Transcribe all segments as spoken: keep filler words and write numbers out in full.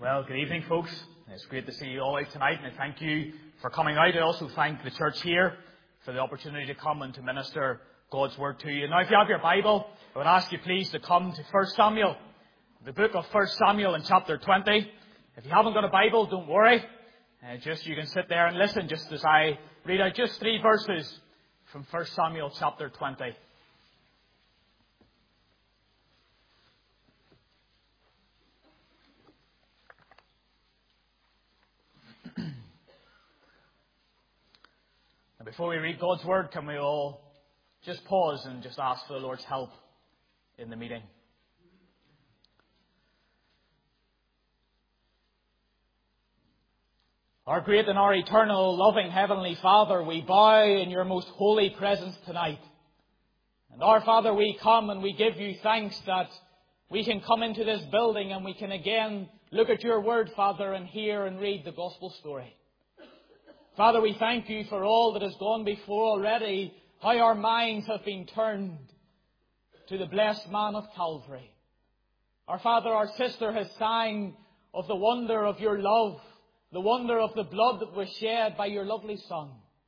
Well, good evening, folks. It's great to see you all out tonight, and I thank you for coming out. I also thank the church here for the opportunity to come and to minister God's Word to you. Now, if you have your Bible, I would ask you please to come to First Samuel, the book of First Samuel in chapter twenty. If you haven't got a Bible, don't worry. Uh, just you can sit there and listen just as I read out just three verses from First Samuel chapter twenty. And before we read God's Word, can we all just pause and just ask for the Lord's help in the meeting? Our great and our eternal, loving Heavenly Father, we bow in your most holy presence tonight. And our Father, we come and we give you thanks that we can come into this building and we can again look at your Word, Father, and hear and read the Gospel story. Father, we thank you for all that has gone before already, how our minds have been turned to the blessed man of Calvary. Our Father, our sister has sang of the wonder of your love, the wonder of the blood that was shed by your lovely Son.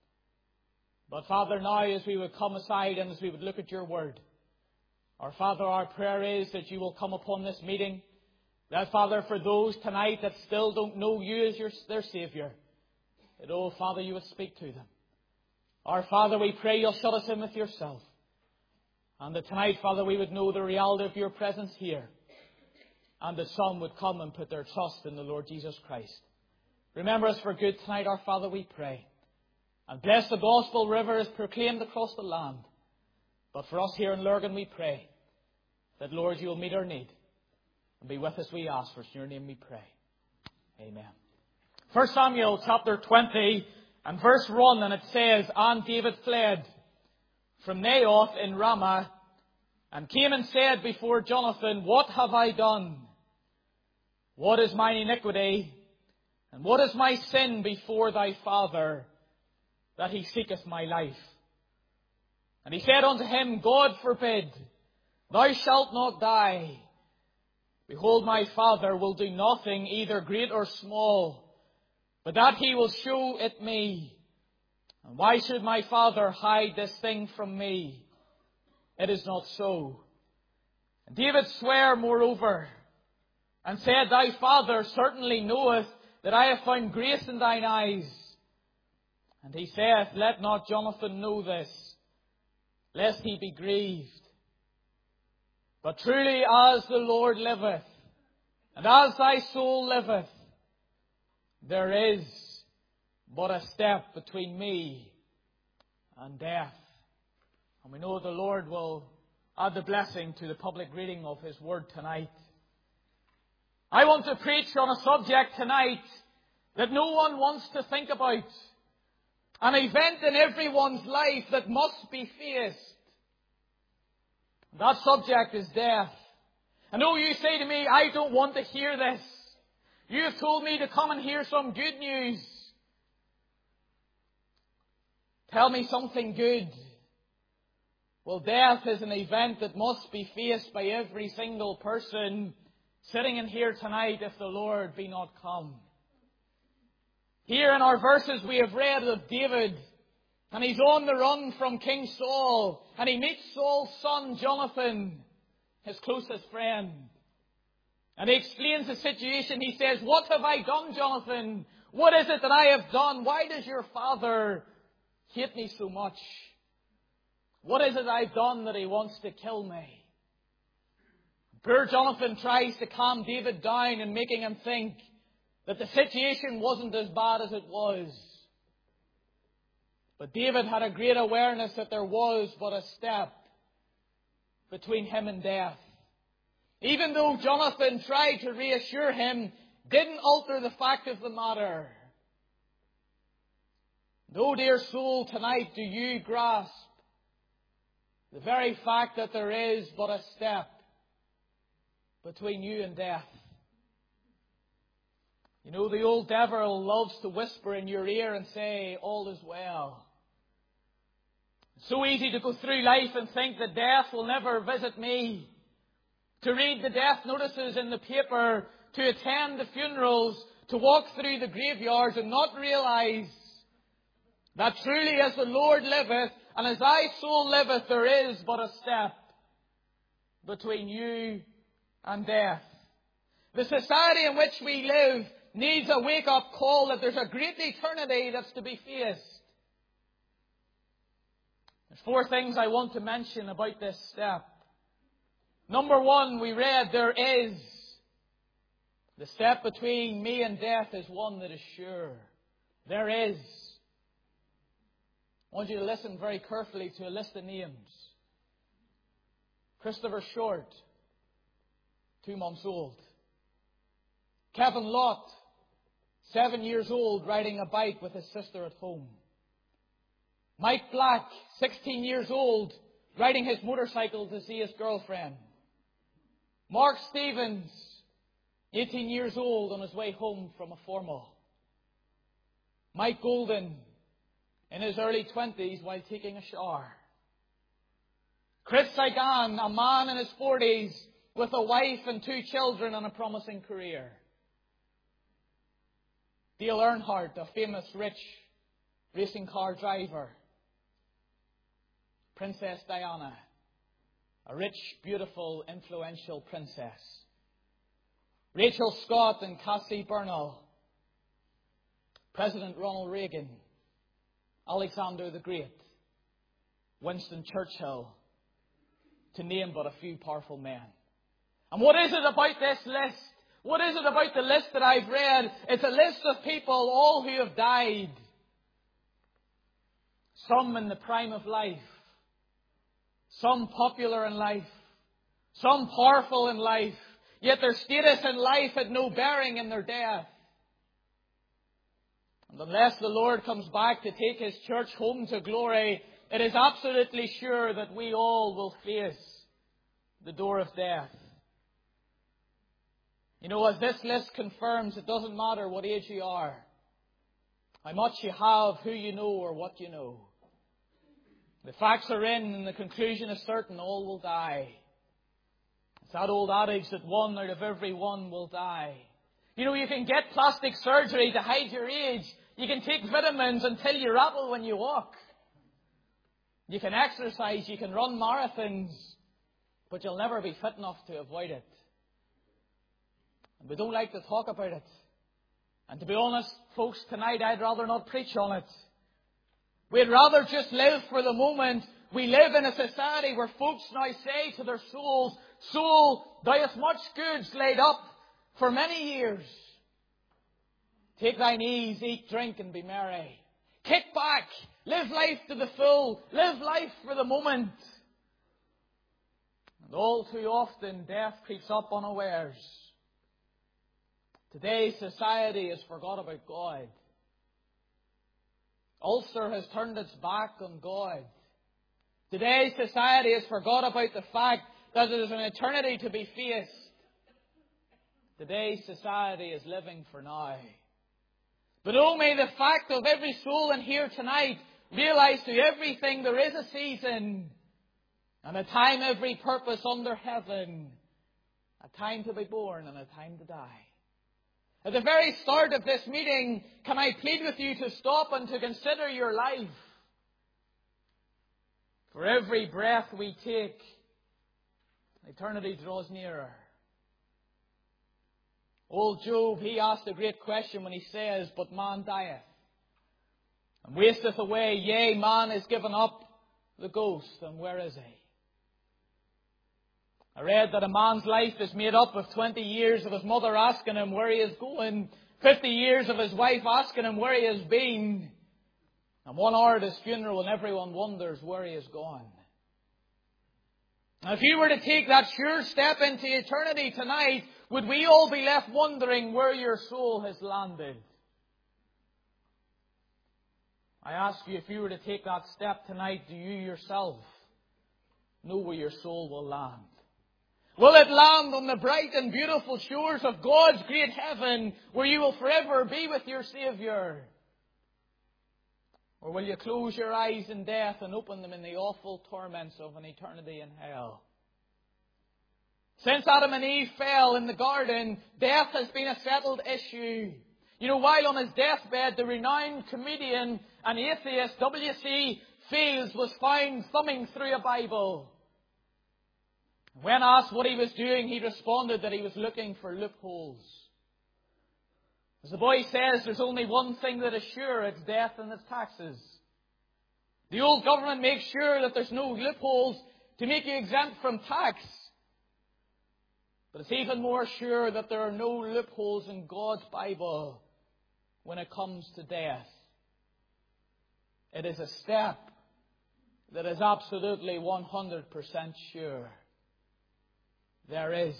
But Father, now as we would come aside and as we would look at your Word, our Father, our prayer is that you will come upon this meeting. That, Father, for those tonight that still don't know you as your, their Saviour, that, oh, Father, you would speak to them. Our Father, we pray you'll shut us in with yourself. And that tonight, Father, we would know the reality of your presence here. And that some would come and put their trust in the Lord Jesus Christ. Remember us for good tonight, our Father, we pray. And bless the gospel river as proclaimed across the land. But for us here in Lurgan, we pray that, Lord, you will meet our need. And be with us, we ask. For in your name we pray. Amen. First Samuel chapter twenty and verse one, and it says, And David fled from Naioth in Ramah, and came and said before Jonathan, What have I done? What is mine iniquity? And what is my sin before thy father, that he seeketh my life? And he said unto him, God forbid, thou shalt not die. Behold, my father will do nothing, either great or small, but that he will show it me. And why should my father hide this thing from me? It is not so. And David sware moreover, and said, Thy father certainly knoweth that I have found grace in thine eyes. And he saith, Let not Jonathan know this, lest he be grieved. But truly as the Lord liveth, and as thy soul liveth, there is but a step between me and death. And we know the Lord will add the blessing to the public reading of His Word tonight. I want to preach on a subject tonight that no one wants to think about. An event in everyone's life that must be faced. That subject is death. I know you say to me, I don't want to hear this. You have told me to come and hear some good news. Tell me something good. Well, death is an event that must be faced by every single person sitting in here tonight if the Lord be not come. Here in our verses we have read of David, and he's on the run from King Saul, and he meets Saul's son Jonathan, his closest friend. And he explains the situation. He says, What have I done, Jonathan? What is it that I have done? Why does your father hate me so much? What is it I've done that he wants to kill me? Poor Jonathan tries to calm David down and making him think that the situation wasn't as bad as it was. But David had a great awareness that there was but a step between him and death. Even though Jonathan tried to reassure him, didn't alter the fact of the matter. No, dear soul, tonight do you grasp the very fact that there is but a step between you and death. You know, the old devil loves to whisper in your ear and say, all is well. It's so easy to go through life and think that death will never visit me. To read the death notices in the paper, to attend the funerals, to walk through the graveyards and not realize that truly as the Lord liveth and as thy soul liveth, there is but a step between you and death. The society in which we live needs a wake-up call that there's a great eternity that's to be faced. There's four things I want to mention about this step. Number one, we read, there is. The step between me and death is one that is sure. There is. I want you to listen very carefully to a list of names. Christopher Short, two months old. Kevin Lott, seven years old, riding a bike with his sister at home. Mike Black, sixteen years old, riding his motorcycle to see his girlfriend. Mark Stevens, eighteen years old, on his way home from a formal. Mike Golden, in his early twenties, while taking a shower. Chris Sagan, a man in his forties, with a wife and two children and a promising career. Dale Earnhardt, a famous rich racing car driver. Princess Diana, a rich, beautiful, influential princess. Rachel Scott and Cassie Bernal. President Ronald Reagan. Alexander the Great. Winston Churchill. To name but a few powerful men. And what is it about this list? What is it about the list that I've read? It's a list of people, all who have died. Some in the prime of life. Some popular in life. Some powerful in life. Yet their status in life had no bearing in their death. And unless the Lord comes back to take His church home to glory, it is absolutely sure that we all will face the door of death. You know, as this list confirms, it doesn't matter what age you are, how much you have, who you know, or what you know. The facts are in and the conclusion is certain, all will die. It's that old adage that one out of every one will die. You know, you can get plastic surgery to hide your age. You can take vitamins until you rattle when you walk. You can exercise, you can run marathons, but you'll never be fit enough to avoid it. And we don't like to talk about it. And to be honest, folks, tonight I'd rather not preach on it. We'd rather just live for the moment. We live in a society where folks now say to their souls, "Soul, thou hast much goods laid up for many years. Take thine ease, eat, drink, and be merry. Kick back, live life to the full, live life for the moment." And all too often, death creeps up unawares. Today's society has forgot about God. Ulster has turned its back on God. Today's society has forgot about the fact that there is an eternity to be faced. Today's society is living for now. But oh, may the fact of every soul in here tonight realize to everything there is a season and a time, every purpose under heaven. A time to be born and a time to die. At the very start of this meeting, can I plead with you to stop and to consider your life? For every breath we take, eternity draws nearer. Old Job, he asked a great question when he says, "But man dieth, and wasteth away. Yea, man is given up the ghost, and where is he?" I read that a man's life is made up of twenty years of his mother asking him where he is going, fifty years of his wife asking him where he has been, and one hour at his funeral and everyone wonders where he has gone. Now, if you were to take that sure step into eternity tonight, would we all be left wondering where your soul has landed? I ask you, if you were to take that step tonight, do you yourself know where your soul will land? Will it land on the bright and beautiful shores of God's great heaven, where you will forever be with your Saviour? Or will you close your eyes in death and open them in the awful torments of an eternity in hell? Since Adam and Eve fell in the garden, death has been a settled issue. You know, while on his deathbed, the renowned comedian and atheist W C Fields was found thumbing through a Bible. When asked what he was doing, he responded that he was looking for loopholes. As the boy says, there's only one thing that is sure, it's death and it's taxes. The old government makes sure that there's no loopholes to make you exempt from tax. But it's even more sure that there are no loopholes in God's Bible when it comes to death. It is a step that is absolutely one hundred percent sure. There is.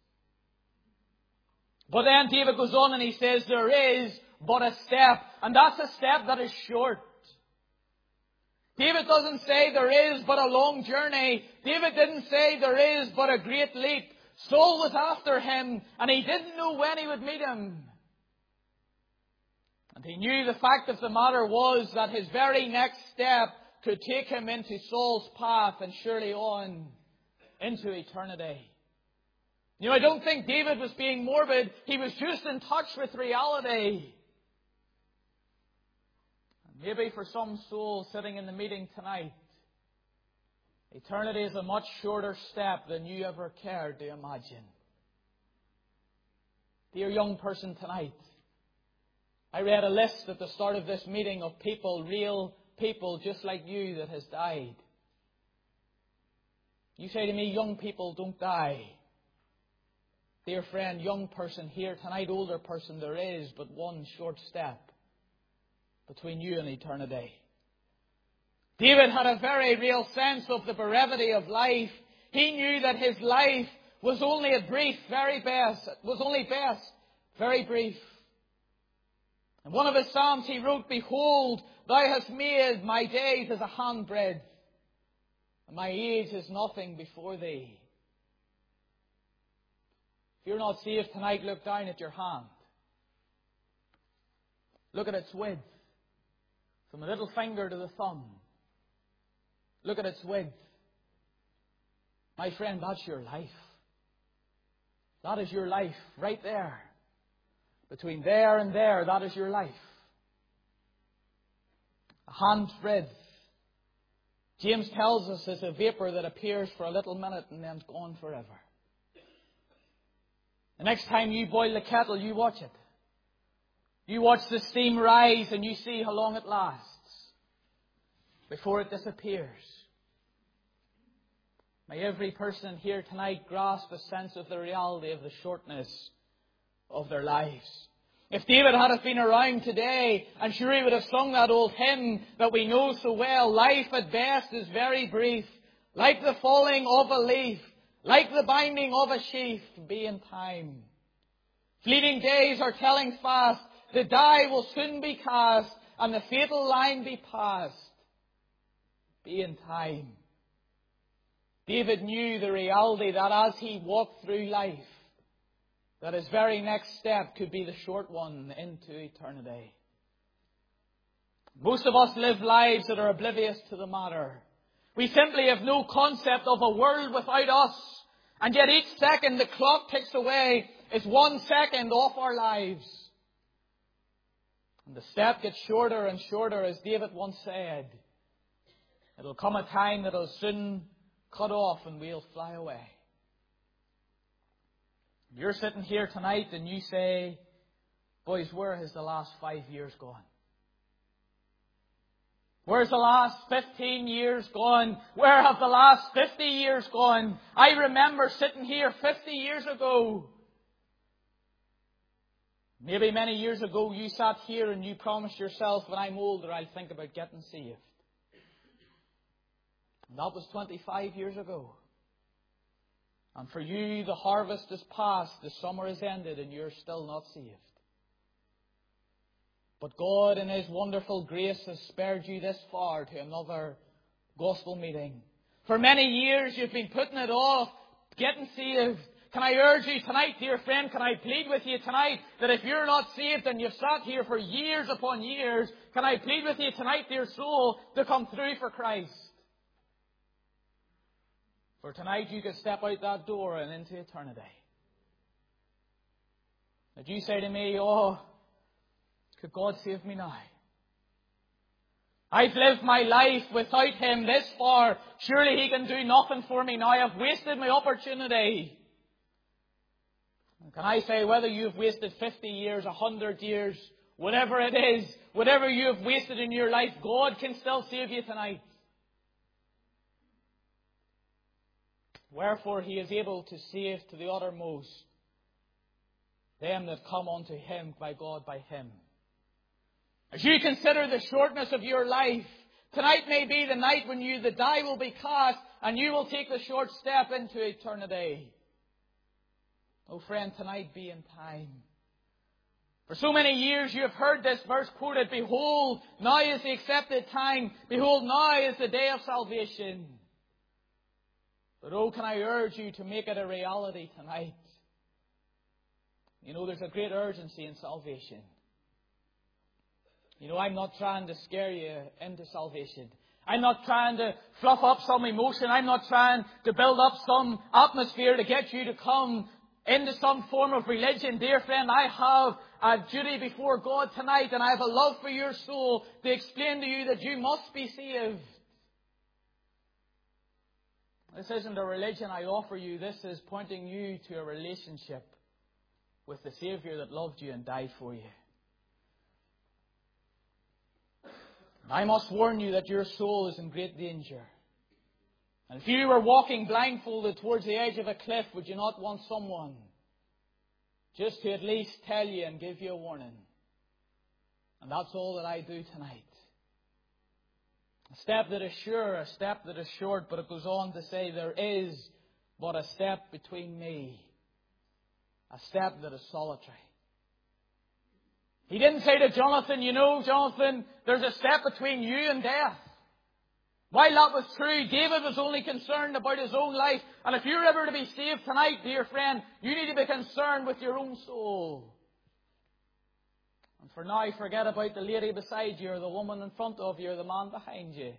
But then David goes on and he says there is but a step. And that's a step that is short. David doesn't say there is but a long journey. David didn't say there is but a great leap. Saul was after him and he didn't know when he would meet him. And he knew the fact of the matter was that his very next step could take him into Saul's path and surely on into eternity. You know, I don't think David was being morbid. He was just in touch with reality. And maybe for some soul sitting in the meeting tonight, eternity is a much shorter step than you ever cared to imagine. Dear young person tonight, I read a list at the start of this meeting of people, real people just like you that has died. You say to me, young people don't die. Dear friend, young person here tonight, older person, there is but one short step between you and eternity. David had a very real sense of the brevity of life. He knew that his life was only a brief, very best, was only best, very brief. In one of his Psalms he wrote, "Behold, thou hast made my days as a handbreadth, and my age is nothing before thee." If you're not saved tonight, look down at your hand. Look at its width, from the little finger to the thumb. Look at its width. My friend, that's your life. That is your life right there. Between there and there, that is your life. A hand's breadth. James tells us it's a vapour that appears for a little minute and then is gone forever. The next time you boil the kettle, you watch it. You watch the steam rise and you see how long it lasts before it disappears. May every person here tonight grasp a sense of the reality of the shortness of their lives. If David had been around today, I'm sure he would have sung that old hymn that we know so well. Life at best is very brief, like the falling of a leaf, like the binding of a sheaf, be in time. Fleeting days are telling fast, the die will soon be cast, and the fatal line be passed. Be in time. David knew the reality that as he walked through life, that his very next step could be the short one into eternity. Most of us live lives that are oblivious to the matter. We simply have no concept of a world without us. And yet each second the clock ticks away is one second off our lives. And the step gets shorter and shorter, as David once said. It'll come a time that'll soon cut off and we'll fly away. You're sitting here tonight and you say, boys, where has the last five years gone? Where's the last fifteen years gone? Where have the last fifty years gone? I remember sitting here fifty years ago. Maybe many years ago you sat here and you promised yourself, when I'm older, I'll think about getting saved. And that was twenty-five years ago. And for you, the harvest is past, the summer is ended, and you're still not saved. But God, in His wonderful grace, has spared you this far to another gospel meeting. For many years, you've been putting it off, getting saved. Can I urge you tonight, dear friend, can I plead with you tonight that if you're not saved and you've sat here for years upon years, can I plead with you tonight, dear soul, to come through for Christ? For tonight you could step out that door and into eternity. That you say to me, oh, could God save me now? I've lived my life without Him this far. Surely He can do nothing for me now. I've wasted my opportunity. Can I say, whether you've wasted fifty years, one hundred years, whatever it is, whatever you have wasted in your life, God can still save you tonight. Wherefore He is able to save to the uttermost them that come unto Him by God, by Him. As you consider the shortness of your life, tonight may be the night when you, the die will be cast and you will take the short step into eternity. Oh friend, tonight be in time. For so many years you have heard this verse quoted, behold, now is the accepted time. Behold, now is the day of salvation. But oh, can I urge you to make it a reality tonight? You know, there's a great urgency in salvation. You know, I'm not trying to scare you into salvation. I'm not trying to fluff up some emotion. I'm not trying to build up some atmosphere to get you to come into some form of religion. Dear friend, I have a duty before God tonight, and I have a love for your soul to explain to you that you must be saved. This isn't a religion I offer you. This is pointing you to a relationship with the Saviour that loved you and died for you. I must warn you that your soul is in great danger. And if you were walking blindfolded towards the edge of a cliff, would you not want someone just to at least tell you and give you a warning? And that's all that I do tonight. A step that is sure, a step that is short, but it goes on to say there is but a step between me, a step that is solitary. He didn't say to Jonathan, you know, Jonathan, there's a step between you and death. While that was true, David was only concerned about his own life. And if you're ever to be saved tonight, dear friend, you need to be concerned with your own soul. And for now, forget about the lady beside you, or the woman in front of you, or the man behind you.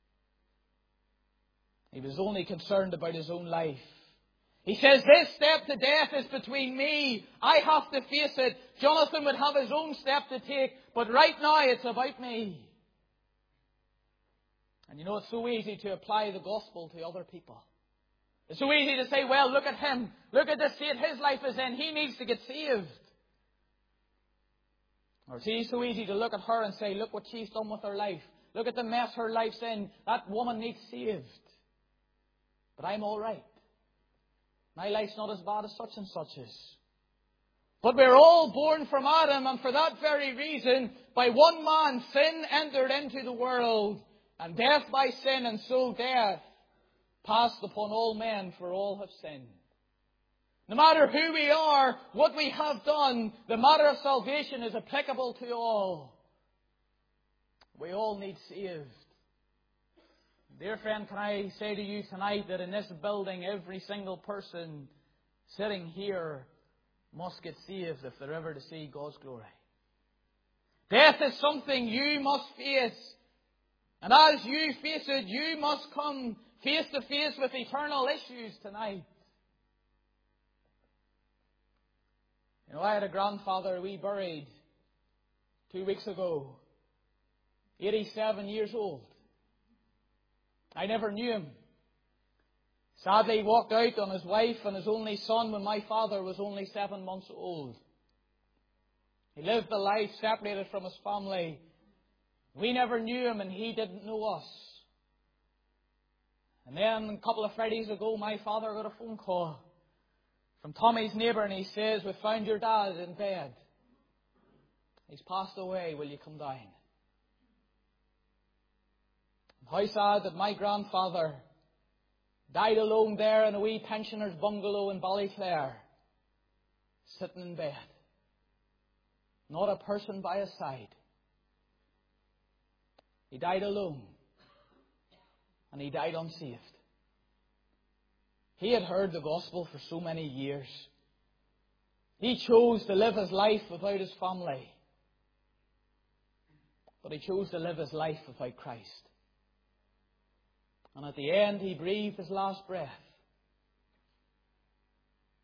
He was only concerned about his own life. He says, this step to death is between me. I have to face it. Jonathan would have his own step to take, but right now it's about me. And you know, it's so easy to apply the gospel to other people. It's so easy to say, well, look at him. Look at the state his life is in. He needs to get saved. Or it's so easy to look at her and say, look what she's done with her life. Look at the mess her life's in. That woman needs saved. But I'm all right. My life's not as bad as such and such is. But we're all born from Adam, and for that very reason, by one man sin entered into the world, and death by sin, and so death passed upon all men, for all have sinned. No matter who we are, what we have done, the matter of salvation is applicable to all. We all need saved. Dear friend, can I say to you tonight that in this building, every single person sitting here must get saved if they're ever to see God's glory. Death is something you must face. And as you face it, you must come face to face with eternal issues tonight. You know, I had a grandfather we buried two weeks ago, eighty-seven years old. I never knew him. Sadly, he walked out on his wife and his only son when my father was only seven months old. He lived a life separated from his family. We never knew him and he didn't know us. And then a couple of Fridays ago, my father got a phone call from Tommy's neighbour, and he says, we found your dad in bed. He's passed away. Will you come down? How sad that my grandfather died alone there in a wee pensioner's bungalow in Ballyclare, sitting in bed. Not a person by his side. He died alone. And he died unsaved. He had heard the gospel for so many years. He chose to live his life without his family. But he chose to live his life without Christ. And at the end, he breathed his last breath.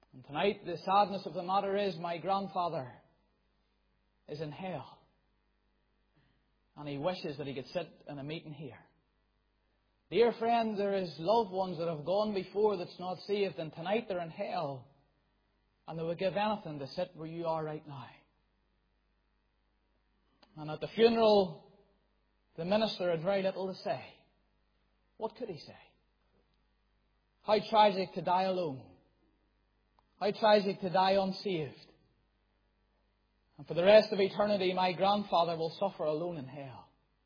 And tonight the sadness of the matter is my grandfather is in hell. And he wishes that he could sit in a meeting here. Dear friend, there is loved ones that have gone before that's not saved, and tonight they're in hell. And they would give anything to sit where you are right now. And at the funeral, the minister had very little to say. What could he say? How tragic to die alone. How tragic to die unsaved. And for the rest of eternity, my grandfather will suffer alone in hell.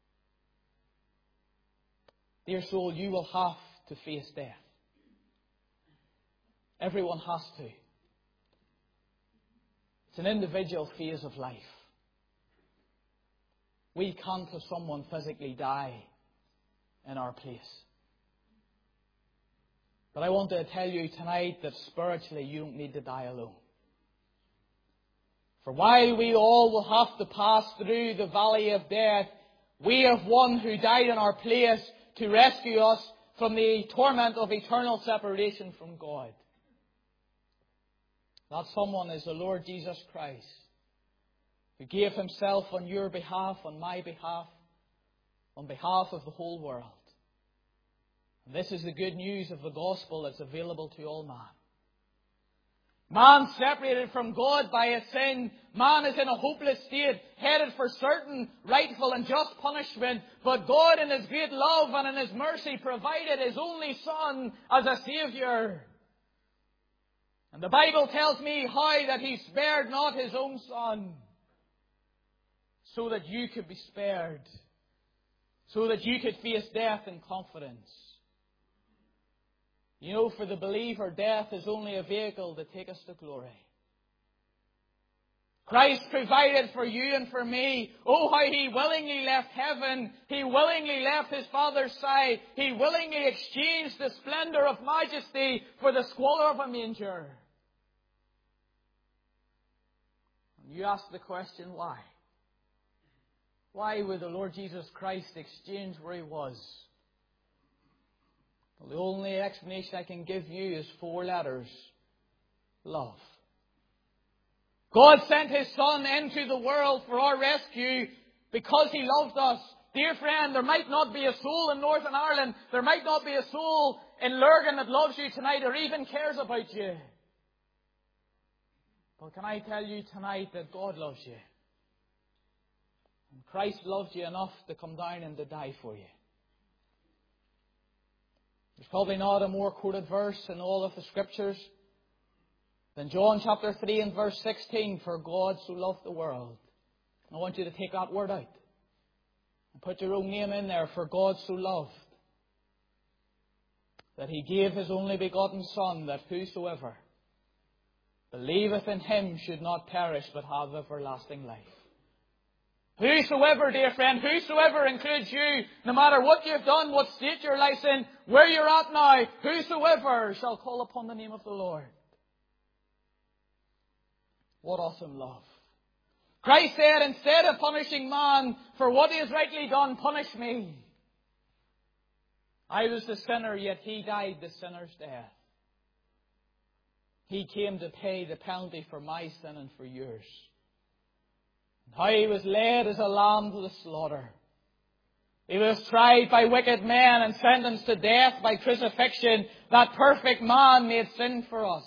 Dear soul, you will have to face death. Everyone has to. It's an individual phase of life. We can't have someone physically die in our place. But I want to tell you tonight that spiritually you don't need to die alone. For while we all will have to pass through the valley of death, we have one who died in our place to rescue us from the torment of eternal separation from God. That someone is the Lord Jesus Christ, who gave Himself on your behalf, on my behalf, on behalf of the whole world. And this is the good news of the gospel that's available to all man. Man separated from God by his sin. Man is in a hopeless state, headed for certain rightful and just punishment. But God in His great love and in His mercy provided His only Son as a Saviour. And the Bible tells me how that He spared not His own Son, so that you could be spared, so that you could face death in confidence. You know, for the believer, death is only a vehicle to take us to glory. Christ provided for you and for me. Oh, how He willingly left heaven. He willingly left His Father's side. He willingly exchanged the splendor of majesty for the squalor of a manger. And you ask the question, why? Why would the Lord Jesus Christ exchange where He was? Well, the only explanation I can give you is four letters. Love. God sent His Son into the world for our rescue because He loved us. Dear friend, there might not be a soul in Northern Ireland, there might not be a soul in Lurgan that loves you tonight or even cares about you. But can I tell you tonight that God loves you? And Christ loved you enough to come down and to die for you. There's probably not a more quoted verse in all of the Scriptures than John chapter three and verse sixteen, for God so loved the world. I want you to take that word out and put your own name in there, for God so loved, that He gave His only begotten Son, that whosoever believeth in Him should not perish but have everlasting life. Whosoever, dear friend, whosoever includes you, no matter what you've done, what state your life's in, where you're at now, whosoever shall call upon the name of the Lord. What awesome love. Christ said, instead of punishing man for what he has rightly done, punish me. I was the sinner, yet He died the sinner's death. He came to pay the penalty for my sin and for yours. How He was led as a lamb to the slaughter. He was tried by wicked men and sentenced to death by crucifixion. That perfect man made sin for us.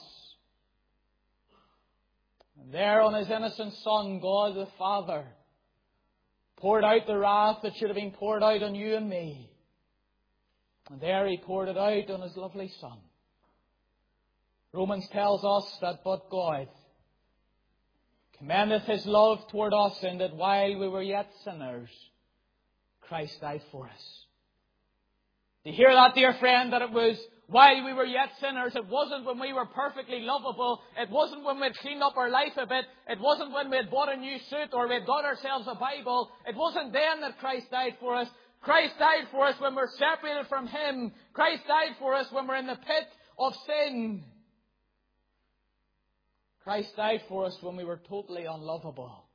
And there on His innocent Son, God the Father poured out the wrath that should have been poured out on you and me. And there He poured it out on His lovely Son. Romans tells us that but God commendeth His love toward us, in that while we were yet sinners, Christ died for us. Do you hear that, dear friend? That it was while we were yet sinners. It wasn't when we were perfectly lovable. It wasn't when we had cleaned up our life a bit. It wasn't when we had bought a new suit or we had got ourselves a Bible. It wasn't then that Christ died for us. Christ died for us when we're separated from Him. Christ died for us when we're in the pit of sin. Christ died for us when we were totally unlovable.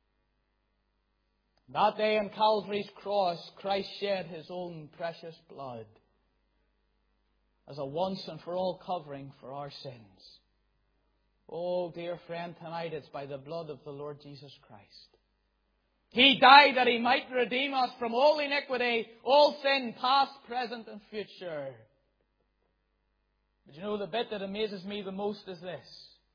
That day on Calvary's cross, Christ shed His own precious blood as a once and for all covering for our sins. Oh, dear friend, tonight it's by the blood of the Lord Jesus Christ. He died that He might redeem us from all iniquity, all sin, past, present, and future. But you know, the bit that amazes me the most is this.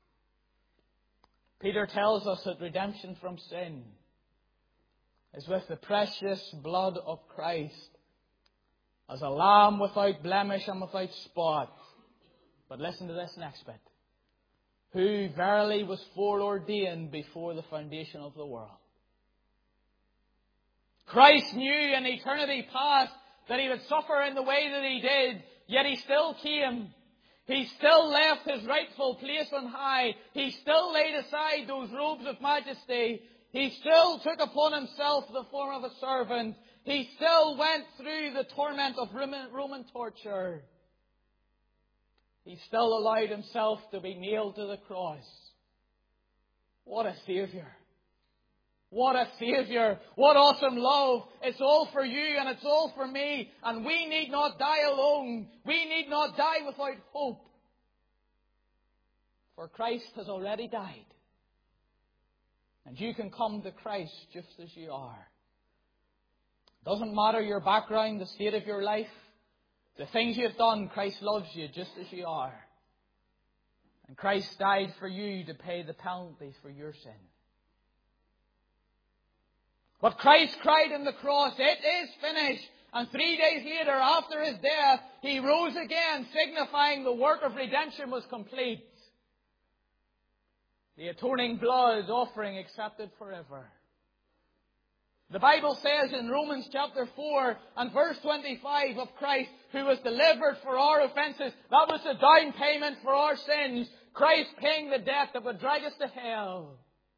Peter tells us that redemption from sin is with the precious blood of Christ, as a lamb without blemish and without spot. But listen to this next bit. Who verily was foreordained before the foundation of the world. Christ knew in eternity past that He would suffer in the way that He did, yet He still came. He still left His rightful place on high. He still laid aside those robes of majesty. He still took upon Himself the form of a servant. He still went through the torment of Roman torture. He still allowed Himself to be nailed to the cross. What a Saviour. What a Saviour. What awesome love. It's all for you and it's all for me. And we need not die alone. We need not die without hope. For Christ has already died. And you can come to Christ just as you are. Doesn't matter your background, the state of your life, the things you've done, Christ loves you just as you are. And Christ died for you to pay the penalty for your sin. But Christ cried on the cross, "It is finished." And three days later, after His death, He rose again, signifying the work of redemption was complete. The atoning blood offering accepted forever. The Bible says in Romans chapter four and verse twenty-five of Christ, who was delivered for our offences. That was the down payment for our sins. Christ paying the debt that would drag us to hell.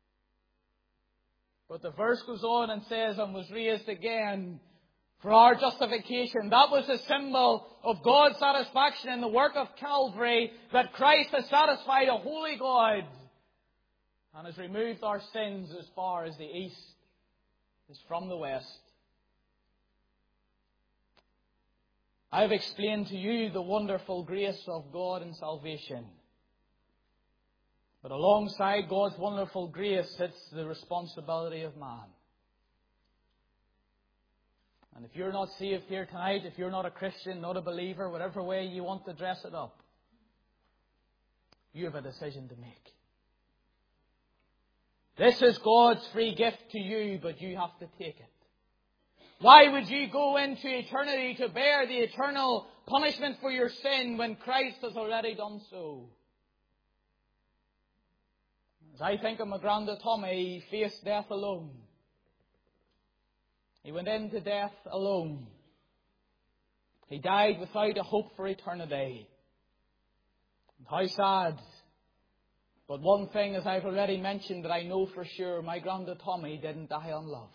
But the verse goes on and says, and was raised again for our justification. That was a symbol of God's satisfaction in the work of Calvary, that Christ has satisfied a holy God and has removed our sins as far as the east is from the west. I have explained to you the wonderful grace of God in salvation. But alongside God's wonderful grace sits the responsibility of man. And if you're not saved here tonight, if you're not a Christian, not a believer, whatever way you want to dress it up, you have a decision to make. This is God's free gift to you, but you have to take it. Why would you go into eternity to bear the eternal punishment for your sin when Christ has already done so? As I think of my granda Tommy, he faced death alone. He went into death alone. He died without a hope for eternity. And how sad. But one thing, as I've already mentioned, that I know for sure, my granda Tommy didn't die unloved.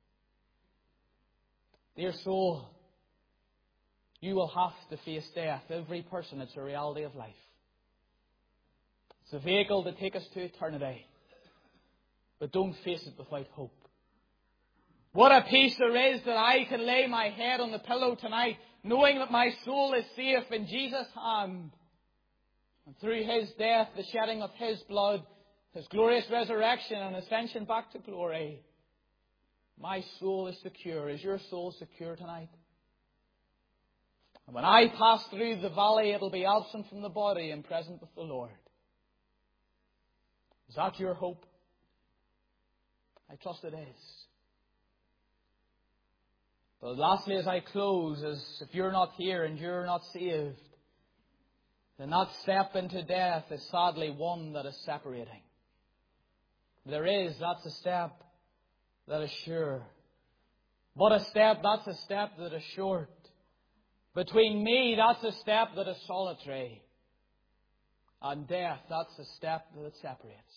Dear soul, you will have to face death. Every person, it's a reality of life. It's a vehicle to take us to eternity. But don't face it without hope. What a peace there is that I can lay my head on the pillow tonight, knowing that my soul is safe in Jesus' hand. And through His death, the shedding of His blood, His glorious resurrection and ascension back to glory, my soul is secure. Is your soul secure tonight? And when I pass through the valley, it'll be absent from the body and present with the Lord. Is that your hope? I trust it is. But lastly, as I close, is if you're not here and you're not saved, then that step into death is sadly one that is separating. There is, that's a step that is sure. But a step, that's a step that is short. Between me, that's a step that is solitary. And death, that's a step that separates.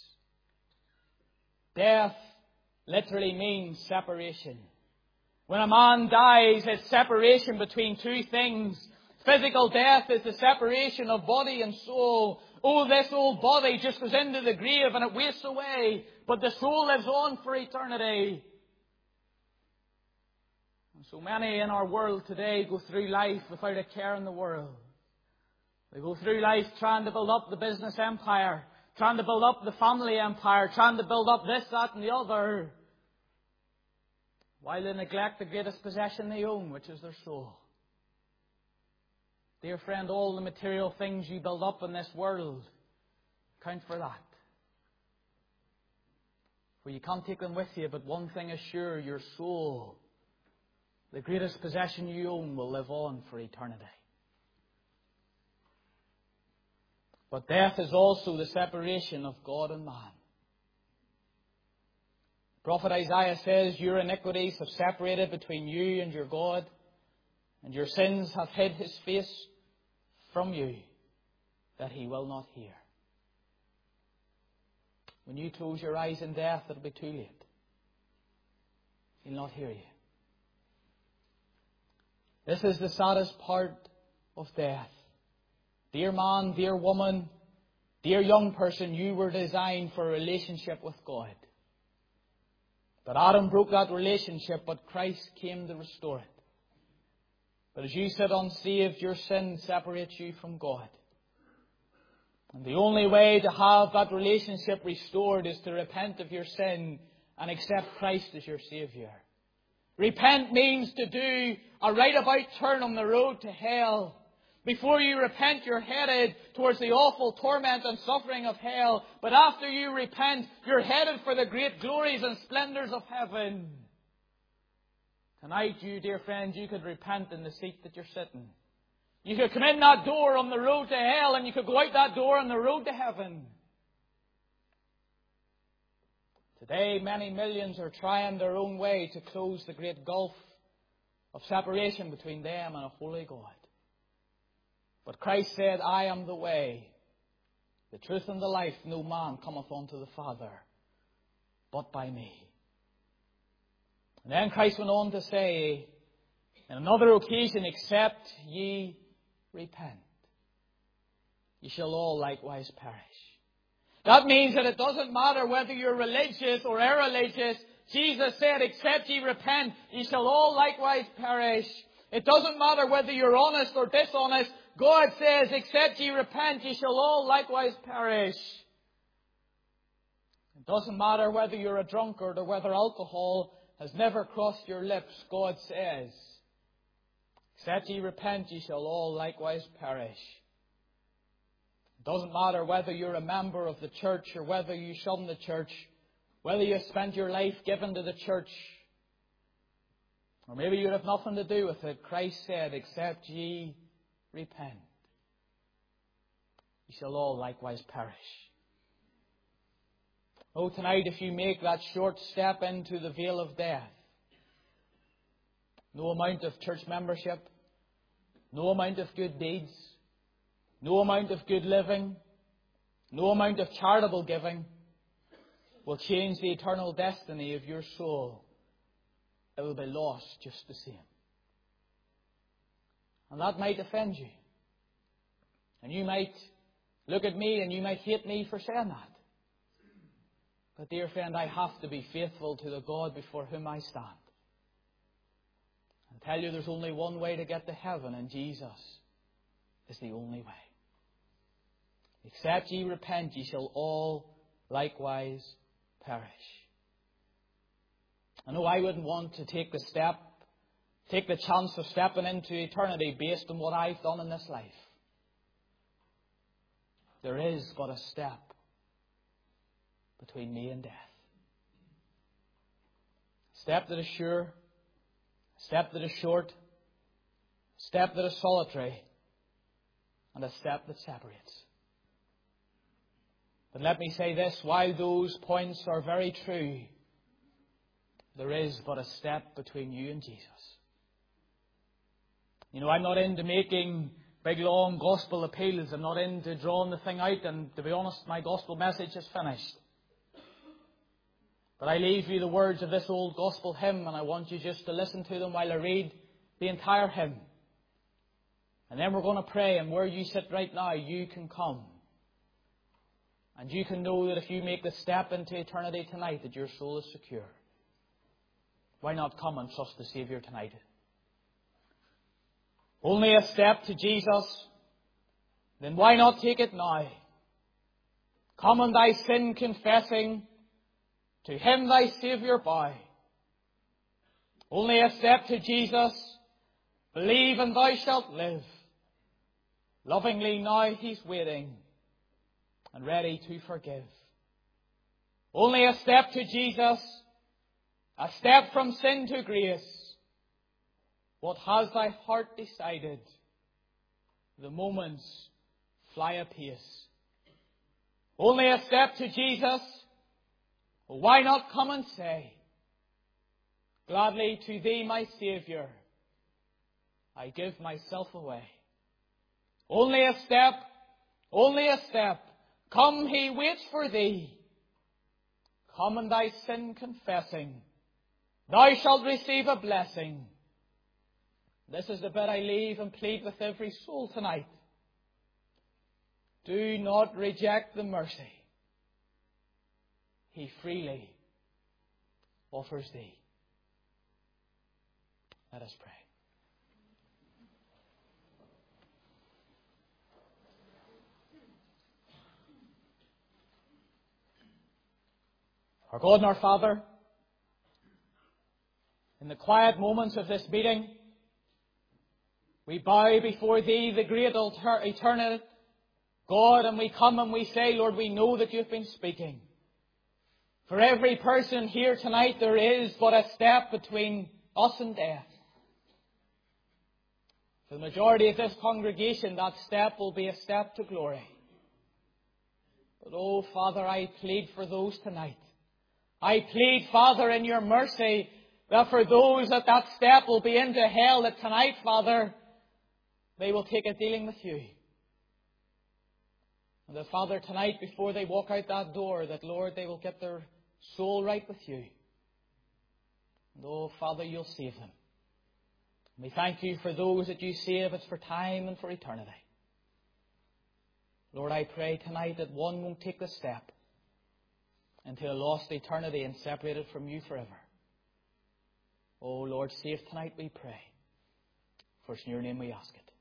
Death literally means separation. When a man dies, it's separation between two things. Physical death is the separation of body and soul. Oh, this old body just goes into the grave and it wastes away. But the soul lives on for eternity. And so many in our world today go through life without a care in the world. They go through life trying to build up the business empire, trying to build up the family empire, trying to build up this, that and the other, while they neglect the greatest possession they own, which is their soul. Dear friend, all the material things you build up in this world count for that. For you can't take them with you, but one thing is sure, your soul, the greatest possession you own, will live on for eternity. But death is also the separation of God and man. Prophet Isaiah says, your iniquities have separated between you and your God, and your sins have hid his face from you, that he will not hear. When you close your eyes in death, it'll be too late. He'll not hear you. This is the saddest part of death. Dear man, dear woman, dear young person, you were designed for a relationship with God. But Adam broke that relationship, but Christ came to restore it. But as you sit unsaved, your sin separates you from God. And the only way to have that relationship restored is to repent of your sin and accept Christ as your Saviour. Repent means to do a right about turn on the road to hell. Before you repent, you're headed towards the awful torment and suffering of hell. But after you repent, you're headed for the great glories and splendours of heaven. Tonight, you dear friends, you could repent in the seat that you're sitting. You could come in that door on the road to hell, and you could go out that door on the road to heaven. Today, many millions are trying their own way to close the great gulf of separation between them and a holy God. But Christ said, I am the way, the truth and the life. No man cometh unto the Father but by me. And then Christ went on to say, on another occasion, except ye repent, ye shall all likewise perish. That means that it doesn't matter whether you're religious or irreligious. Jesus said, except ye repent, ye shall all likewise perish. It doesn't matter whether you're honest or dishonest. God says, except ye repent, ye shall all likewise perish. It doesn't matter whether you're a drunkard or whether alcohol has never crossed your lips. God says, except ye repent, ye shall all likewise perish. It doesn't matter whether you're a member of the church or whether you shun the church, whether you spent your life given to the church, or maybe you have nothing to do with it. Christ said, except ye repent, ye shall all likewise perish. Oh, tonight, if you make that short step into the vale of death, no amount of church membership, no amount of good deeds, no amount of good living, no amount of charitable giving will change the eternal destiny of your soul. It will be lost just the same. And that might offend you. And you might look at me and you might hate me for saying that. But dear friend, I have to be faithful to the God before whom I stand. And tell you there's only one way to get to heaven, and Jesus is the only way. Except ye repent, ye shall all likewise perish. I know I wouldn't want to take the step, take the chance of stepping into eternity based on what I've done in this life. There is but a step between me and death. A step that is sure, a step that is short, a step that is solitary, and a step that separates. But let me say this, while those points are very true, there is but a step between you and Jesus. You know, I'm not into making big long gospel appeals. I'm not into drawing the thing out, and to be honest, my gospel message is finished. But I leave you the words of this old gospel hymn, and I want you just to listen to them while I read the entire hymn. And then we're going to pray, and where you sit right now, you can come. And you can know that if you make the step into eternity tonight, that your soul is secure. Why not come and trust the Saviour tonight? Only a step to Jesus, then why not take it now? Come on thy sin confessing, to him thy Saviour bow. Only a step to Jesus, believe and thou shalt live. Lovingly now he's waiting and ready to forgive. Only a step to Jesus, a step from sin to grace. What has thy heart decided? The moments fly apace. Only a step to Jesus. Why not come and say, gladly to thee, my Saviour, I give myself away. Only a step, only a step. Come, he waits for thee. Come and thy sin confessing, thou shalt receive a blessing. This is the bit I leave and plead with every soul tonight. Do not reject the mercy he freely offers thee. Let us pray. Our God and our Father, in the quiet moments of this meeting, we bow before Thee, the great eternal God, and we come and we say, Lord, we know that You've been speaking. For every person here tonight, there is but a step between us and death. For the majority of this congregation, that step will be a step to glory. But, oh, Father, I plead for those tonight. I plead, Father, in Your mercy, that for those that that step will be into hell, that tonight, Father, they will take a dealing with You. And that, Father, tonight, before they walk out that door, that, Lord, they will get their soul right with You. And, oh, Father, You'll save them. And we thank You for those that You save. It's for time and for eternity. Lord, I pray tonight that one won't take the step into a lost eternity and separated from You forever. Oh, Lord, save tonight, we pray. For it's in Your name we ask it.